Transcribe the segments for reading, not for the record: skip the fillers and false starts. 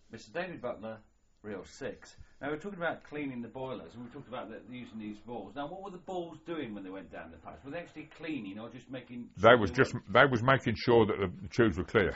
Mr. David Butler, Reel 6. Now, we're talking about cleaning the boilers, and we talked about using these balls. Now, what were the balls doing when they went down the pipes? Were they actually cleaning, or just making sure they was making sure that the tubes were clear.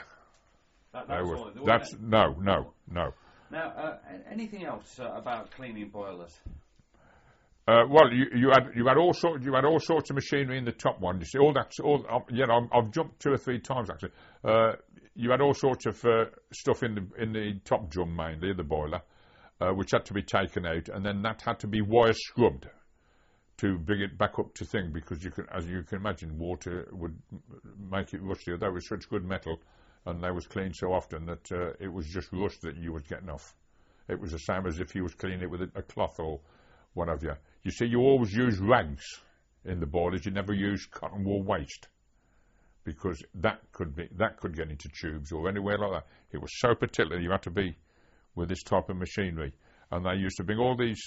No. Now, anything else about cleaning boilers? Well, you had all sorts of machinery in the top one. You see, I've jumped 2 or 3 times actually. You had all sorts of stuff in the top drum, mainly the boiler, which had to be taken out, and then that had to be wire scrubbed to bring it back up to thing, because as you can imagine, water would make it rusty. They were such good metal, and they was cleaned so often that it was just rust that you was getting off. It was the same as if you was cleaning it with a cloth or what have you. You see, you always use rags in the boilers. You never use cotton wool waste, because that could get into tubes or anywhere like that. It was so particular you had to be with this type of machinery. And they used to bring all these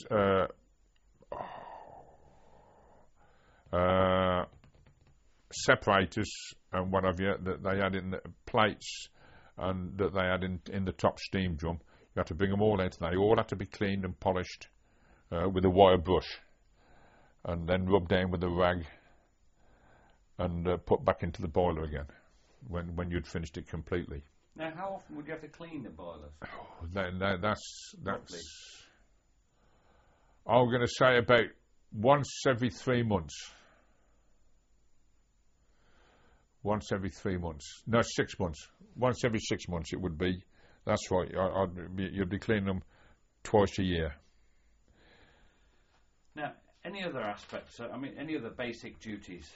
separators and what have you that they had in the plates and that they had in the top steam drum. You had to bring them all out, and they all had to be cleaned and polished with a wire brush, and then rubbed down with a rag and put back into the boiler again when you'd finished it completely. Now, how often would you have to clean the boilers? That's I'm going to say about once every 3 months. Once every 3 months. No, 6 months. Once every 6 months it would be. That's right. You'd be cleaning them twice a year. Now, any other aspects? Any other basic duties?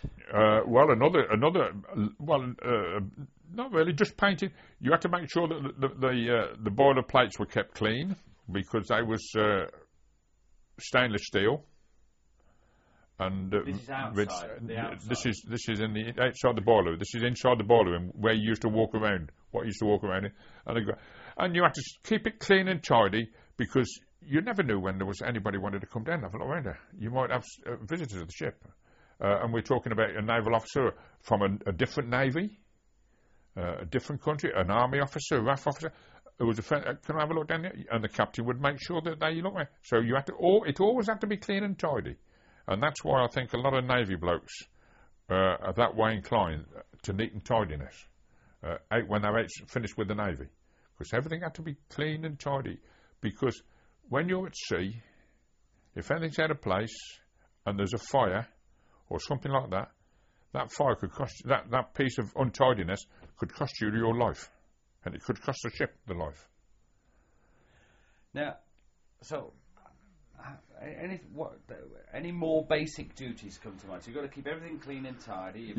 Not really. Just painting. You had to make sure that the boiler plates were kept clean, because they was stainless steel. And this is outside. This is in the outside the boiler. This is inside the boiler room where you used to walk around. What you used to walk around in, and you had to keep it clean and tidy, because you never knew when there was anybody wanted to come down and have a look around there. You might have visitors of the ship, and we're talking about a naval officer from a different navy, a different country, an army officer, a RAF officer. Who was a friend, can I have a look down there? And the captain would make sure that they look around. So you had to. It always had to be clean and tidy. And that's why I think a lot of Navy blokes are that way inclined to neat and tidiness when they're finished with the Navy. Because everything had to be clean and tidy. Because when you're at sea, if anything's out of place and there's a fire or something like that, that fire could cost that piece of untidiness could cost you your life. And it could cost the ship the life. Now, so... Any more basic duties come to mind? So you've got to keep everything clean and tidy.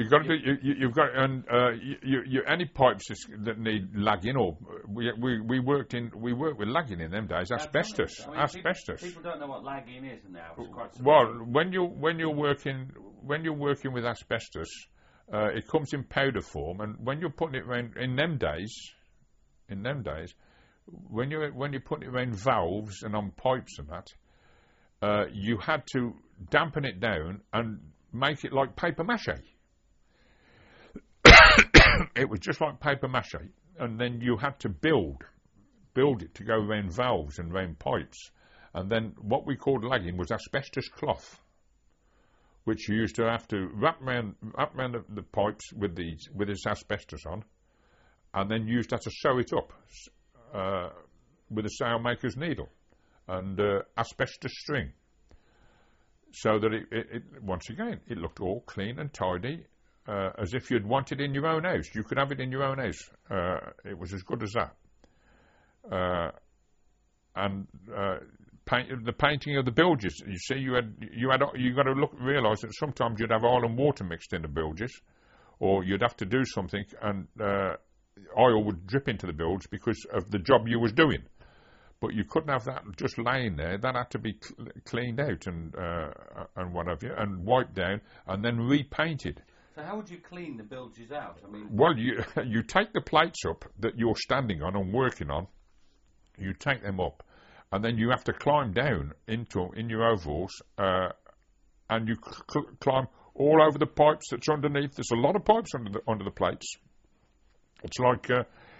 Any pipes that need lagging, or we worked with lagging in them days. Asbestos. People don't know what lagging is now. Well, when you're working with asbestos, it comes in powder form, and when you're putting it around in them days, when you're putting it around valves and on pipes and that. You had to dampen it down and make it like paper mache. It was just like paper mache, and then you had to build it to go around valves and around pipes, and then what we called lagging was asbestos cloth, which you used to have to wrap around the pipes with this asbestos on, and then you used to have to sew it up with a sailmaker's needle and asbestos string, so that it once again it looked all clean and tidy, as if you'd want it in your own house. You could have it in your own house. It was as good as that. And the painting of the bilges. You see, you got to realise that sometimes you'd have oil and water mixed in the bilges, or you'd have to do something and oil would drip into the bilge because of the job you was doing. But you couldn't have that just laying there. That had to be cleaned out and what have you, and wiped down, and then repainted. So how would you clean the bilges out? Well, you take the plates up that you're standing on and working on. You take them up, and then you have to climb down in your overalls, and you climb all over the pipes that's underneath. There's a lot of pipes under the plates. It's like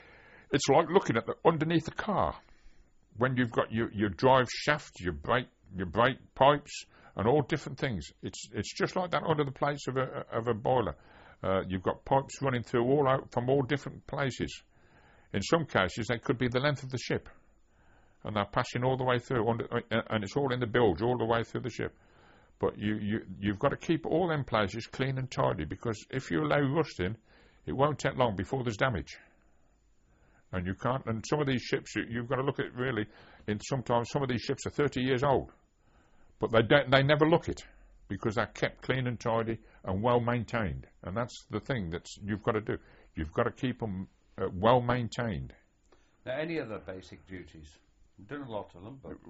It's like looking at underneath the car. When you've got your drive shaft, your brake pipes, and all different things. It's just like that under the plates of a boiler. You've got pipes running through all out from all different places. In some cases, they could be the length of the ship, and they're passing all the way through, and it's all in the bilge all the way through the ship. But you've got to keep all them places clean and tidy, because if you allow rust in, it won't take long before there's damage. And you can't. And some of these ships, you've got to look at really. Sometimes some of these ships are 30 years old, but they never look it, because they're kept clean and tidy and well maintained. And that's the thing that you've got to do. You've got to keep them well maintained. Now, any other basic duties? You've done a lot of them, but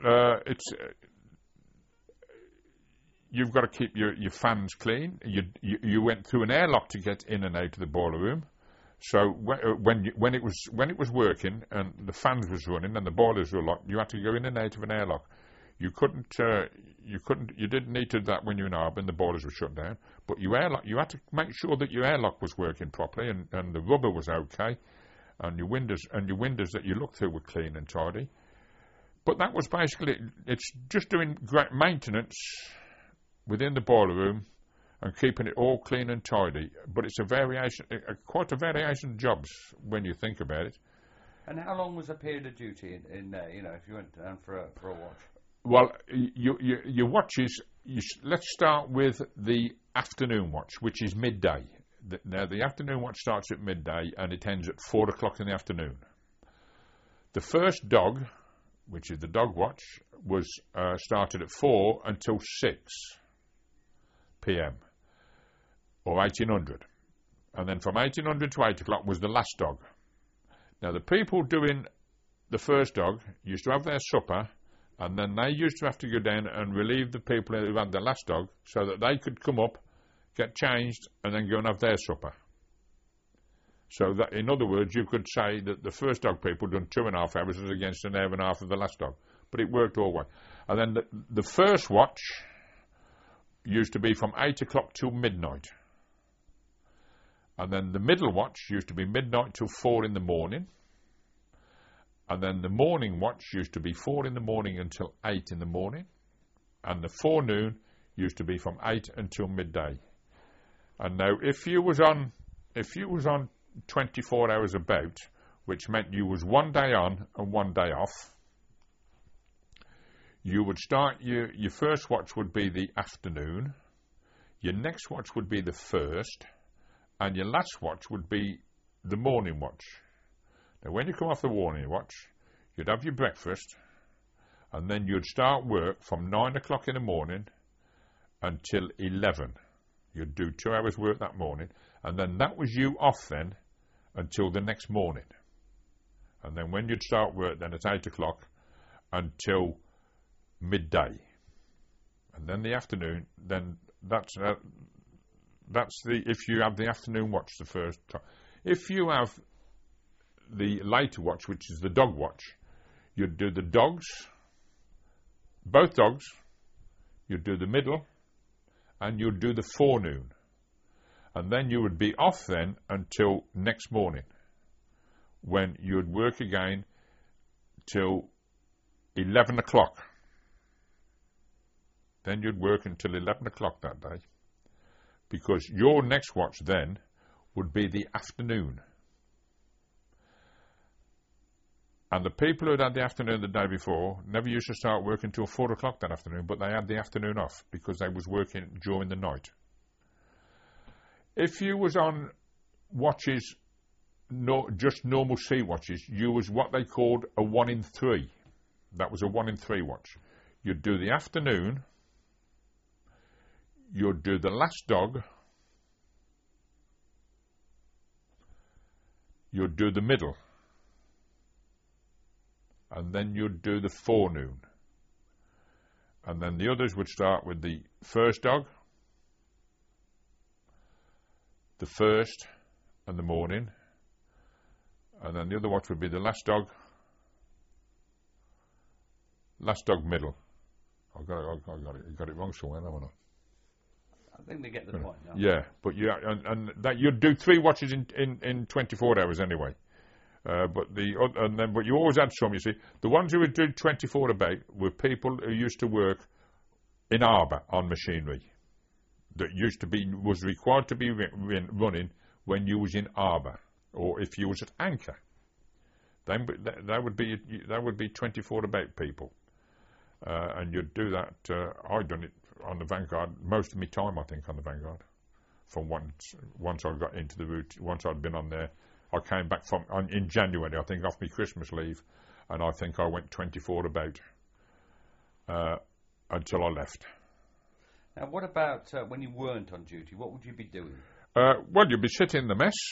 you've got to keep your fans clean. You went through an airlock to get in and out of the boiler room. So when it was working and the fans was running and the boilers were locked, you had to go in and out of an airlock. You didn't need to do that when you were in harbour and the boilers were shut down. But you had to make sure that your airlock was working properly and the rubber was okay, and your windows that you looked through were clean and tidy. But that was basically it's just doing great maintenance within the boiler room and keeping it all clean and tidy. But it's quite a variation of jobs when you think about it. And how long was a period of duty in there? You know, if you went down for a watch. Well, your watches. Let's start with the afternoon watch, which is midday. Now, the afternoon watch starts at midday and it ends at 4 o'clock in the afternoon. The first dog, which is the dog watch, was started at 4 until 6 p.m. or 1800. And then from 1800 to 8 o'clock was the last dog. Now, the people doing the first dog used to have their supper, and then they used to have to go down and relieve the people who had the last dog so that they could come up, get changed, and then go and have their supper. So that, in other words, you could say that the first dog people done 2.5 hours as against an hour and a half of the last dog. But it worked all the way. And then the first watch used to be from 8 o'clock till midnight. And then the middle watch used to be midnight till 4 in the morning. And then the morning watch used to be 4 in the morning until 8 in the morning. And the forenoon used to be from 8 until midday. And now, if you was on 24 hours about, which meant you was 1 day on and 1 day off, you would start your first watch would be the afternoon, your next watch would be the first, and your last watch would be the morning watch. Now, when you come off the morning watch, you'd have your breakfast, and then you'd start work from 9 o'clock in the morning until 11. You'd do 2 hours work that morning, and then that was you off then until the next morning. And then when you'd start work then at 8 o'clock until midday. And then the afternoon, then that's if you have the afternoon watch the first time. If you have the later watch, which is the dog watch, you'd do the dogs, both dogs, you'd do the middle, and you'd do the forenoon. And then you would be off then until next morning, when you'd work again till 11 o'clock. Then you'd work until 11 o'clock that day, because your next watch then would be the afternoon. And the people who had the afternoon the day before never used to start working till 4 o'clock that afternoon, but they had the afternoon off because they was working during the night. If you was on watches, just normal sea watches, you was what they called a 1 in 3. That was a 1 in 3 watch. You'd do the afternoon, you'd do the last dog, you'd do the middle, and then you'd do the forenoon. And then the others would start with the first dog, the first and the morning, and then the other watch would be the last dog middle. I got it wrong somewhere, haven't I? I think they get the point now. Yeah, but and that you'd do 3 watches in 24 hours anyway. But you always had some. You see, the ones who would do 24 about were people who used to work in harbour on machinery that was required to be running when you was in harbour or if you was at anchor. Then that would be 24 about people, and you'd do that. I'd done it on the Vanguard most of my time, I think, on the Vanguard. From once I got into the route, once I'd been on there, I came back in January, I think, off my Christmas leave, and I think I went 24 about until I left. Now, what about when you weren't on duty? What would you be doing? Well, you'd be sitting in the mess.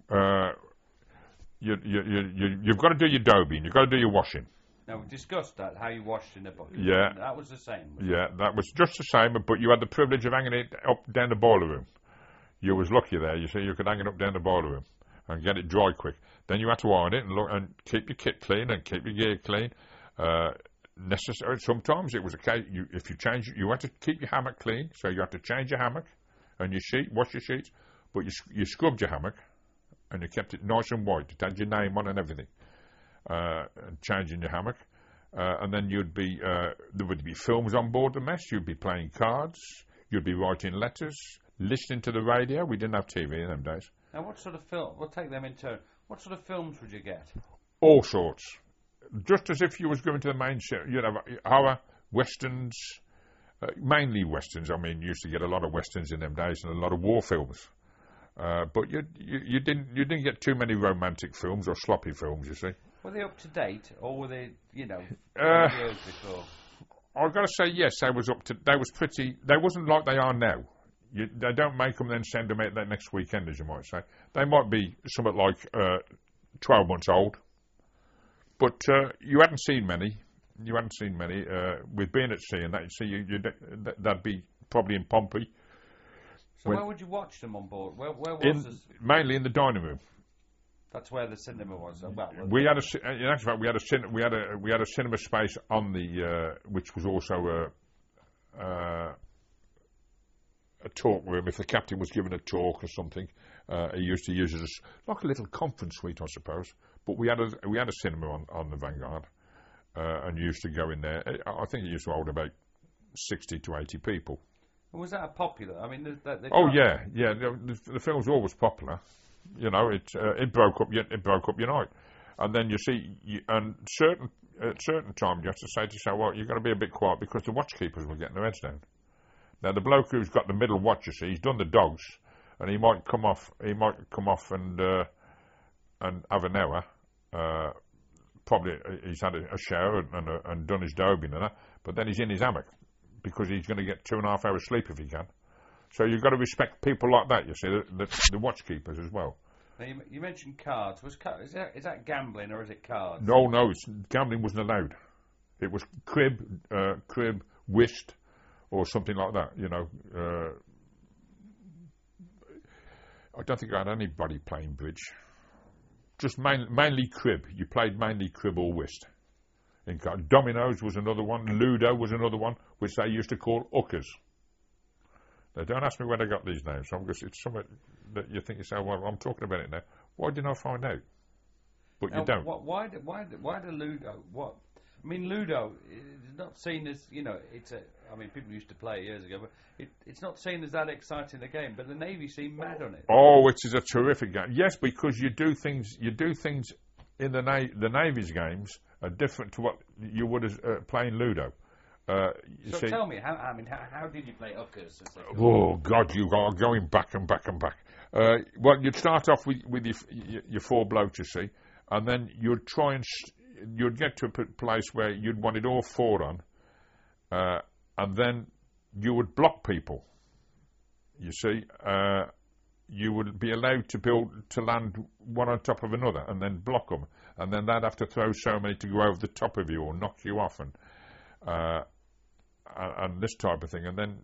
You've got to do your dobing. You've got to do your washing. Now, we discussed that, how you washed in the bucket. Yeah. That was the same. Yeah, that was just the same, but you had the privilege of hanging it up down the boiler room. You was lucky there. You see, you could hang it up down the boiler room and get it dry quick. Then you had to iron it and keep your kit clean and keep your gear clean. Necessary. Sometimes it was a case, if you change it, you had to keep your hammock clean, so you had to change your hammock and your sheet, wash your sheets, but you scrubbed your hammock and you kept it nice and white. It had your name on and everything. Changing your hammock. And then there would be films on board the mess. You'd be playing cards. You'd be writing letters, listening to the radio. We didn't have TV in them days. Now, what sort of film? We'll take them in turn. What sort of films would you get? All sorts. Just as if you was going to the main show. You know, horror, westerns, mainly westerns. I mean, you used to get a lot of westerns in them days and a lot of war films. But you didn't get too many romantic films or sloppy films, you see. Were they up to date, or were they, years before? I've got to say, yes, they was up to. They was pretty. They wasn't like they are now. They don't make them then send them out that next weekend, as you might say. They might be somewhat like 12 months old, but you hadn't seen many. You hadn't seen many. With being at sea and that, that'd be probably in Pompey. So where would you watch them on board? Where was this? Mainly in the dining room. That's where the cinema was. We had in actual fact, we had a cinema space on the which was also a talk room. If the captain was giving a talk or something, he used to use it as like a little conference suite, I suppose. But we had a cinema on the Vanguard, and you used to go in there. I think it used to hold about 60 to 80 people. Was that popular? I mean, yeah. The film was always popular. You know, it broke up your night, and then you see, at certain time you have to say to yourself, well, you've got to be a bit quiet because the watchkeepers were getting their heads down. Now the bloke who's got the middle watch, you see, he's done the dogs, and he might come off and have an hour. Probably he's had a shower and done his dobing and that, but then he's in his hammock because he's going to get 2.5 hours sleep if he can. So you've got to respect people like that, you see, the watchkeepers as well. Now you mentioned cards. Is that gambling or is it cards? No, gambling wasn't allowed. It was crib, whist, or something like that, you know. I don't think I had anybody playing bridge. Just mainly crib. You played mainly crib or whist. Dominoes was another one. Ludo was another one, which they used to call hookers. Now, don't ask me where they got these names from, because it's something that you think yourself, well, I'm talking about it now. Why didn't I find out? But you don't. Why the Ludo? What? I mean, Ludo is not seen as, you know, I mean, people used to play it years ago, but it's not seen as that exciting a game. But the Navy seem mad on it. Oh, it is a terrific game. Yes, because you do things in the Navy's games are different to what you would as playing Ludo. So tell me, how did you play hookers? Oh God, you are going back and back and back. Well, you'd start off with your four blokes, you see, and then you'd try and you'd get to a place where you'd want it all four on, and then you would block people. You see, you would be allowed to land one on top of another, and then block them, and then they'd have to throw so many to go over the top of you or knock you off, and this type of thing, and then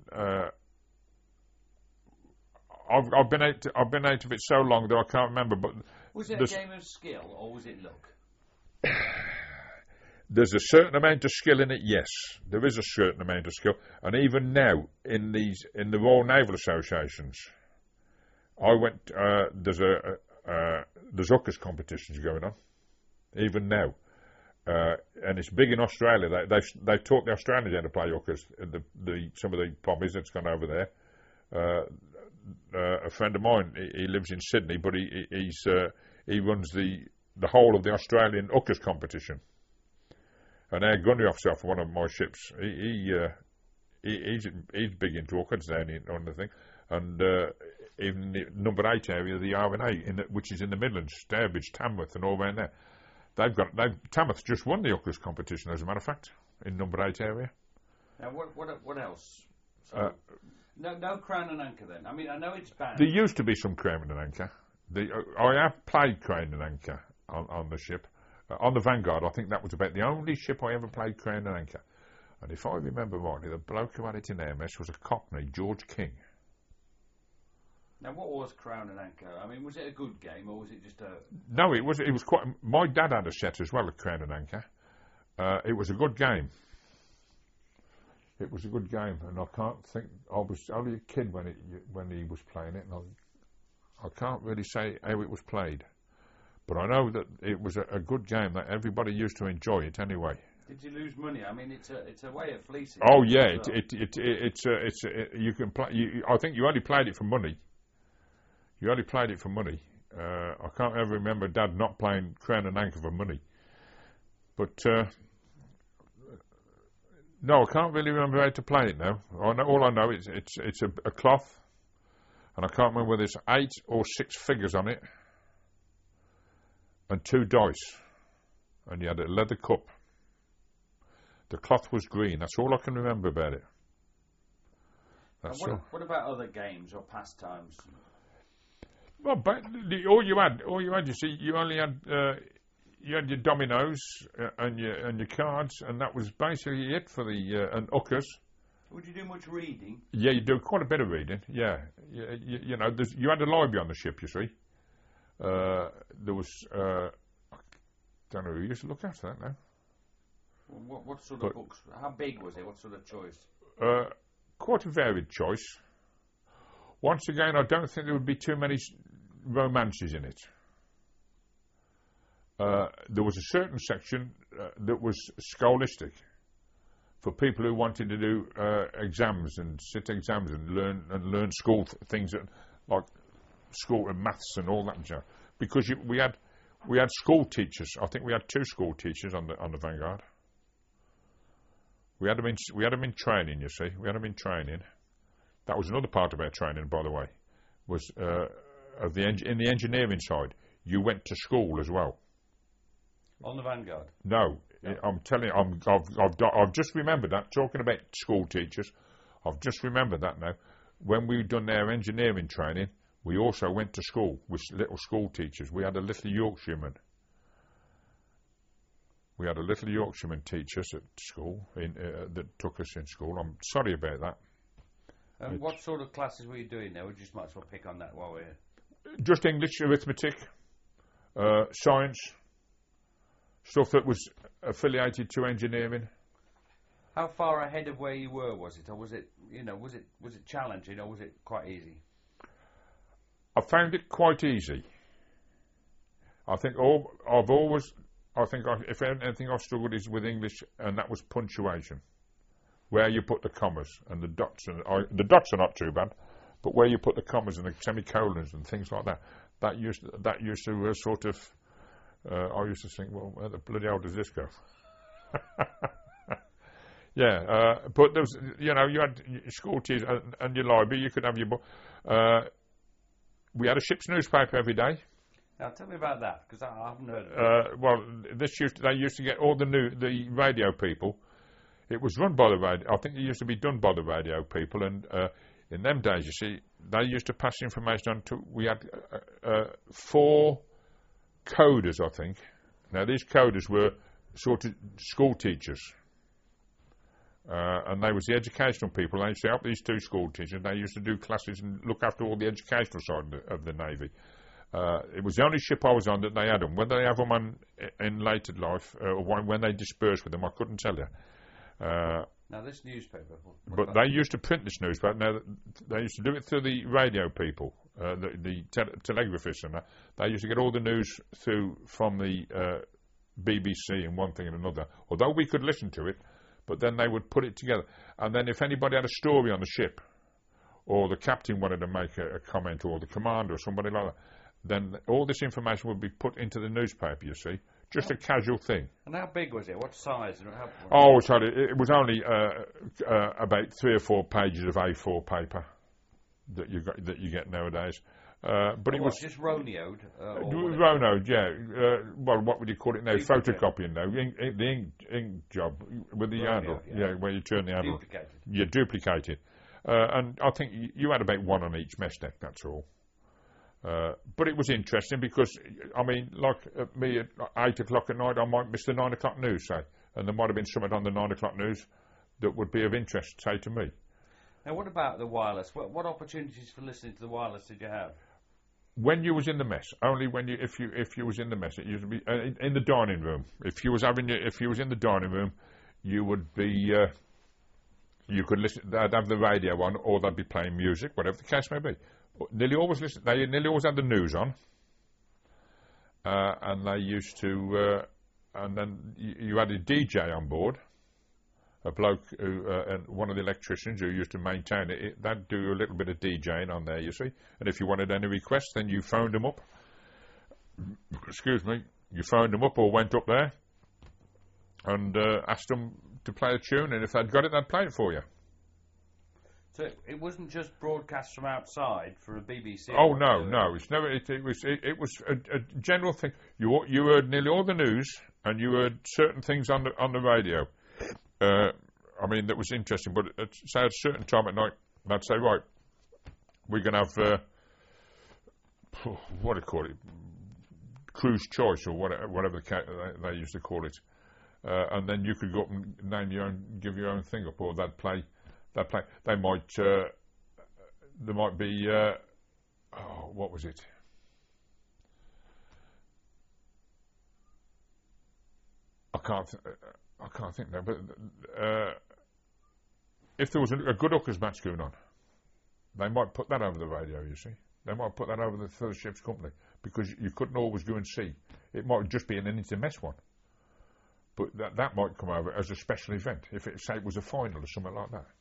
I've been out of it so long that I can't remember. But was it a game of skill or was it luck? There's a certain amount of skill in it. Yes, there is a certain amount of skill, and even now in the Royal Naval Associations, I went. There's hookers competitions going on. even now. And it's big in Australia. They've taught the Australians how to play hookers. Some of the pommies that's gone over there. A friend of mine, he lives in Sydney, but he runs the whole of the Australian hookers competition. And our gunnery officer for one of my ships, he's big into hookers down on the thing. And even the number 8 area, the RNA, which is in the Midlands, Stourbridge, Tamworth, and all around there. Tamworth just won the hookers competition, as a matter of fact, in number 8 area. Now, what else? So, no Crown and Anchor then. I mean, I know it's banned. There used to be some Crown and Anchor. I have played Crown and Anchor on the ship. On the Vanguard, I think that was about the only ship I ever played Crown and Anchor. And if I remember rightly, the bloke who had it in Hermes was a Cockney, George King. Now, what was Crown and Anchor? I mean, was it a good game, or was it just a... No, it was quite... My dad had a set as well at Crown and Anchor. It was a good game. It was a good game, and I can't think... I was only a kid when he was playing it, and I can't really say how it was played. But I know that it was a good game, that everybody used to enjoy it anyway. Did you lose money? I mean, it's a way of fleecing. Oh yeah, you can play. I think you only played it for money. You only played it for money. I can't ever remember Dad not playing Crown and Anchor for money. But no, I can't really remember how to play it now. All I know is it's a cloth, and I can't remember whether it's 8 or 6 figures on it, and 2 dice, and you had a leather cup. The cloth was green. That's all I can remember about it. What about other games or pastimes? Well, but all you had, you see, you only had your dominoes and your cards, and that was basically it for the and hookers. Would you do much reading? Yeah, you do quite a bit of reading. Yeah, you know, you had a library on the ship. You see, there was I don't know who used to look after that now. What sort of books? How big was it? What sort of choice? Quite a varied choice. Once again, I don't think there would be too many romances in it. There was a certain section that was scholastic for people who wanted to do exams and sit exams and learn school things like school and maths and all that and stuff. Because we had school teachers. I think we had 2 school teachers on the Vanguard. We had them in training. You see, we had them in training. That was another part of our training, by the way, was in the engineering side. You went to school as well. On the Vanguard? No. I'm telling you, I've just remembered that. Talking about school teachers, I've just remembered that now. When we done our engineering training, we also went to school with little school teachers. We had a little Yorkshireman. We had a little Yorkshireman teach us at school that took us in school. I'm sorry about that. What sort of classes were you doing there? We just might as well pick on that while we're here. Just English, arithmetic, science, stuff that was affiliated to engineering. How far ahead of where you were was it, or was it challenging, or was it quite easy? I found it quite easy. I think if anything I've struggled is with English, and that was punctuation. Where you put the commas and the dots, the dots are not too bad, but where you put the commas and the semicolons and things like that, that used to sort of. I used to think, well, where the bloody hell does this go? Yeah, but there was, you had school teachers and your library. You could have your book. We had a ship's newspaper every day. Now tell me about that, because I haven't heard of it. Well, they used to get all the radio people. It was run by the radio. I think it used to be done by the radio people, and in them days, you see, they used to pass information on to. We had 4 coders, I think. Now these coders were sort of school teachers, and they was the educational people. They used to help these 2 school teachers. They used to do classes and look after all the educational side of the Navy. It was the only ship I was on that they had them. Whether they have them on in later life or when they dispersed with them, I couldn't tell you. Now this newspaper, but they used to print this newspaper. Now they used to do it through the radio people, the telegraphists, and that. They used to get all the news through from the BBC and one thing and another. Although we could listen to it, but then they would put it together. And then if anybody had a story on the ship, or the captain wanted to make a comment, or the commander or somebody like that, then all this information would be put into the newspaper, you see. Just a casual thing. And how big was it? What size? And Oh, sorry, it was only about 3 or 4 pages of A4 paper that you get nowadays. But it was just Roneoed. Roneoed, yeah. Well, what would you call it now? Photocopying now. The ink job with the handle, where you turn the handle. Duplicated. You duplicate it. And I think you had about 1 on each mess deck. That's all. But it was interesting because, I mean, like me at 8 o'clock at night, I might miss the 9 o'clock news, say, and there might have been something on the 9 o'clock news that would be of interest, say, to me. Now, what about the wireless? What opportunities for listening to the wireless did you have? When you was in the mess, only when you, if you was in the mess, it used to be in the dining room. If you was in the dining room, you would be. You could listen. They'd have the radio on, or they'd be playing music, whatever the case may be. Nearly always listen. They nearly always had the news on, and they used to. And then you had a DJ on board, a bloke who, one of the electricians who used to maintain it. They'd do a little bit of DJing on there, you see. And if you wanted any requests, then you phoned them up. Excuse me. You phoned them up or went up there and asked them to play a tune, and if they'd got it, they'd play it for you. So it wasn't just broadcast from outside for a BBC. Oh no! It's never. It was a general thing. You heard nearly all the news, and you heard certain things on the radio. I mean, that was interesting. But say at a certain time at night, they'd say, right, we're going to have what do you call it, cruise choice or whatever they used to call it. And then you could go up and name your own, give your own thing up, or they'd play. They might. There might be. What was it? I can't think now. But if there was a good hookers match going on, they might put that over the radio. You see, they might put that over the third ship's company because you couldn't always go and see. It might just be an intermess one. But that might come over as a special event, if it was a final or something like that.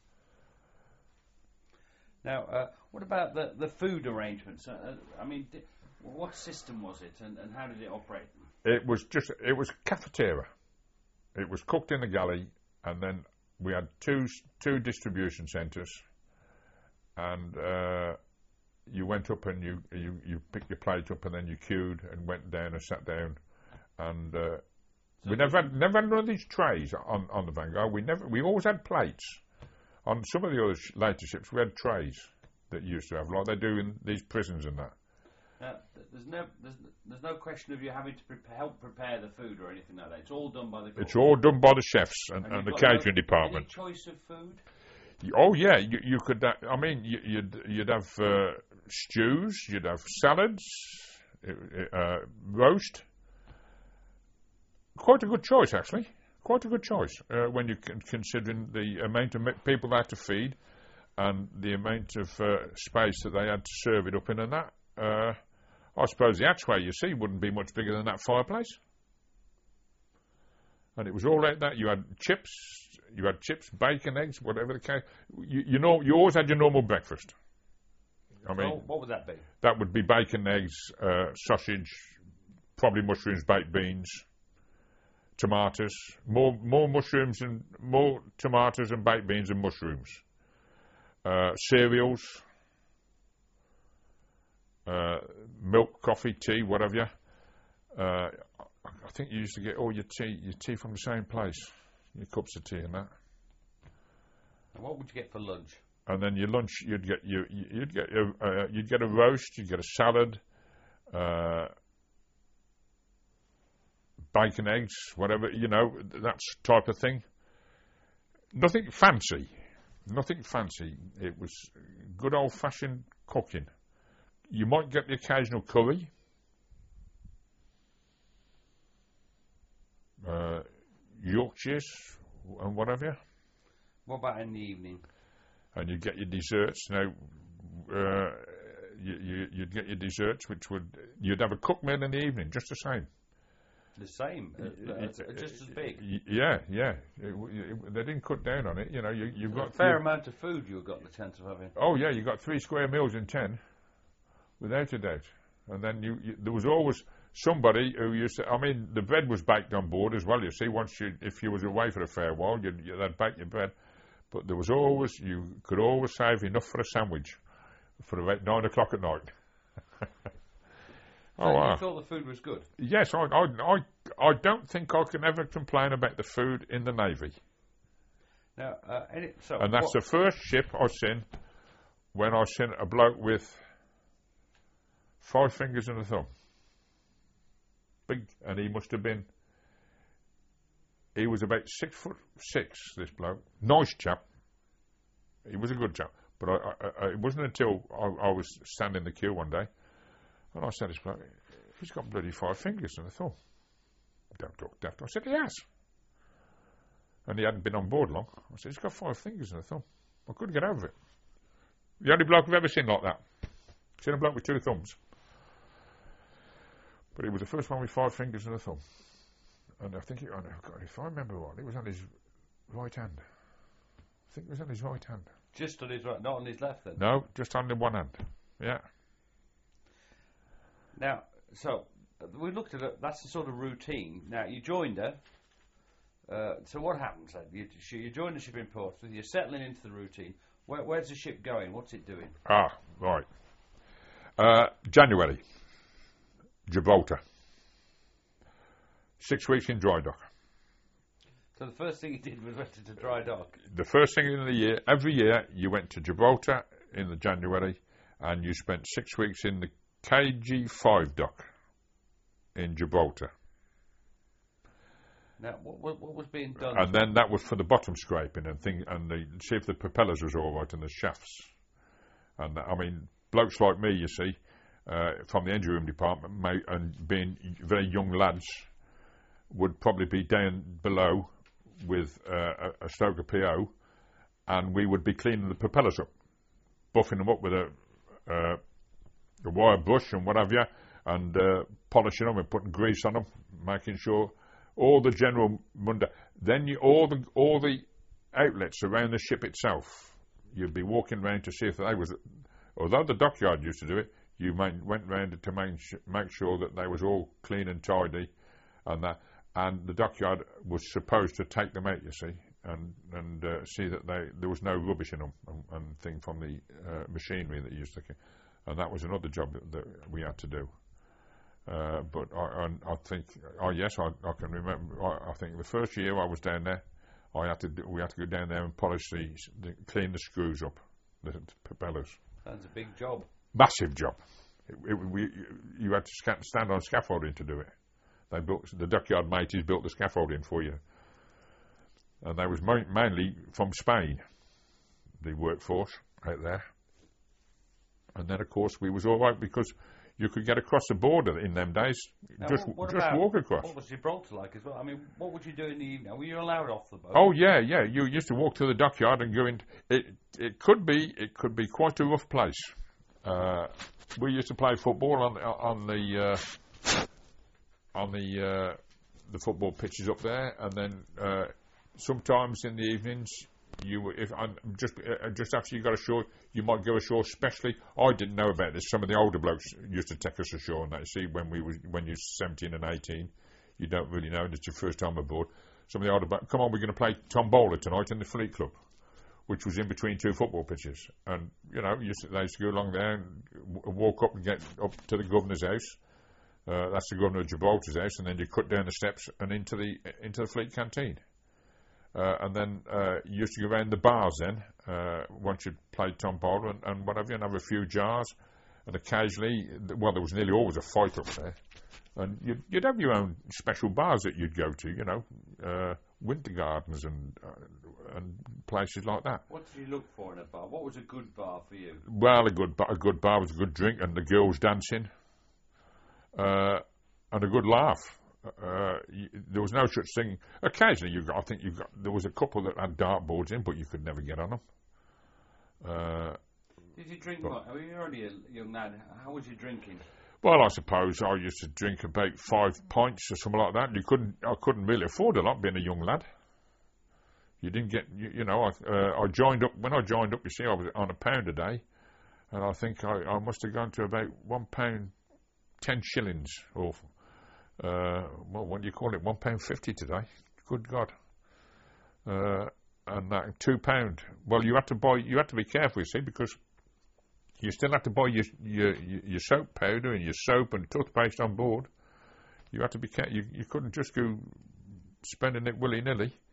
Now, what about the food arrangements? I mean, what system was it, and how did it operate? It was cafeteria. It was cooked in the galley, and then we had two distribution centres, and you went up and you picked your plate up, and then you queued and went down and sat down, and. We never had none of these trays on the Vanguard. We always had plates. On some of the other later ships, we had trays that you used to have, like they do in these prisons and that. There's no question of you having to help prepare the food or anything like that. It's all done by the. It's all done by the chefs and the catering department. Any choice of food? Oh yeah, you could. I mean, you'd have stews, you'd have salads, roast. Quite a good choice, actually. Quite a good choice when you're considering the amount of people they had to feed and the amount of space that they had to serve it up in and that. I suppose the hatchway, you see, wouldn't be much bigger than that fireplace. And it was all like that. You had chips, bacon, eggs, whatever the case. You always had your normal breakfast. I mean, what would that be? That would be bacon, eggs, sausage, probably mushrooms, baked beans. Tomatoes, more mushrooms and more tomatoes and baked beans and mushrooms. Cereals, milk, coffee, tea, whatever. I think you used to get all your tea from the same place. Your cups of tea and that. And what would you get for lunch? And then your lunch, you'd get a roast, you'd get a salad. Bacon, eggs, whatever, that type of thing. Nothing fancy. It was good old-fashioned cooking. You might get the occasional curry. Yorkshires and whatever. What about in the evening? And you'd get your desserts. Now, you'd get your desserts, you'd have a cooked meal in the evening, just the same. The same, just as big. Yeah. They didn't cut down on it. You know, you've got a fair amount of food you've got the chance of having. Oh yeah, you got 3 square meals in 10, without a doubt. And then there was always somebody who used to. I mean, the bread was baked on board as well. You see, if you was away for a fair while, they'd bake your bread. But there was always, you could always save enough for a sandwich for about 9 o'clock at night. So you thought the food was good? Yes, I don't think I can ever complain about the food in the Navy. Now, and that's the first ship I seen when I seen a bloke with 5 fingers and a thumb. Big, and he must have been. He was about 6'6", this bloke. Nice chap. He was a good chap. But it wasn't until I was standing in the queue one day, and I said to this bloke, he's got bloody 5 fingers and a thumb. Don't look daft. I said, he has. And he hadn't been on board long. I said, he's got 5 fingers and a thumb. I couldn't get over it. The only bloke I've ever seen like that. Seen a bloke with 2 thumbs. But he was the first one with 5 fingers and a thumb. And I think, if I remember right, it was on his right hand. I think it was on his right hand. Just on his right, not on his left then? No, just on the one hand. Yeah. Now, so we looked at it, that's the sort of routine. Now, you joined her. So what happens then? You join the ship in Portsmouth, you're settling into the routine. Where's the ship going? What's it doing? Ah, right. January. Gibraltar. 6 weeks in dry dock. So the first thing you did was went into dry dock? The first thing in the year, every year, you went to Gibraltar in the January, and you spent 6 weeks in the KG5 dock in Gibraltar. Now, what was being done? And then that was for the bottom scraping and see if the propellers was all right and the shafts. And I mean, blokes like me, you see, from the engine room department, and being very young lads, would probably be down below with a stoker PO, and we would be cleaning the propellers up, buffing them up with a wire brush and what have you, and polishing them and putting grease on them, making sure all the general munda. Then all the outlets around the ship itself, you'd be walking around to see if they was. Although the dockyard used to do it, you went round to make sure that they was all clean and tidy, and that. And the dockyard was supposed to take them out, you see, and see that there was no rubbish in them and thing from the machinery that used to. And that was another job that we had to do. But I think, yes, I can remember. I think the first year I was down there, we had to go down there and polish clean the screws up, the propellers. That's a big job. Massive job. You had to stand on scaffolding to do it. The dockyard mateys built the scaffolding for you, and they was mainly from Spain, the workforce out there. And then, of course, we was all right because you could get across the border in them days. Now, just walk across. What was Gibraltar like as well? I mean, what would you do in the evening? Were you allowed off the boat? Oh yeah. You used to walk to the dockyard and go in. It could be quite a rough place. We used to play football on the football pitches up there, and then sometimes in the evenings just after you got ashore, you might go ashore. Especially, I didn't know about this. Some of the older blokes used to take us ashore, and see when you're 17 and 18, you don't really know. It's your first time aboard. Some of the older blokes, come on, we're going to play tombola tonight in the Fleet Club, which was in between 2 football pitches, and they used to go along there and walk up and get up to the governor's house. That's the governor of Gibraltar's house, and then you cut down the steps and into the fleet canteen. And then you used to go around the bars then, once you'd played tombola and whatever, and have a few jars, and occasionally, well, there was nearly always a fight up there, and you'd have your own special bars that you'd go to, winter gardens and places like that. What did you look for in a bar? What was a good bar for you? Well, a good bar was a good drink and the girls dancing. And a good laugh. There was no such thing. Occasionally, there was a couple that had dartboards in, but you could never get on them. Did you drink much? I mean, you were only a young lad. How was you drinking? Well, I suppose I used to drink about 5 pints or something like that. I couldn't really afford a lot being a young lad. You didn't get, I joined up, when I joined up, you see, I was on £1 a day, and I think I must have gone to about £1, 10 shillings, or, what do you call it, £1.50 today? Good God. And that £2. Well, you had to be careful, you see, because you still had to buy your soap powder and your soap and toothpaste on board. You had to be careful. You couldn't just go spending it willy-nilly.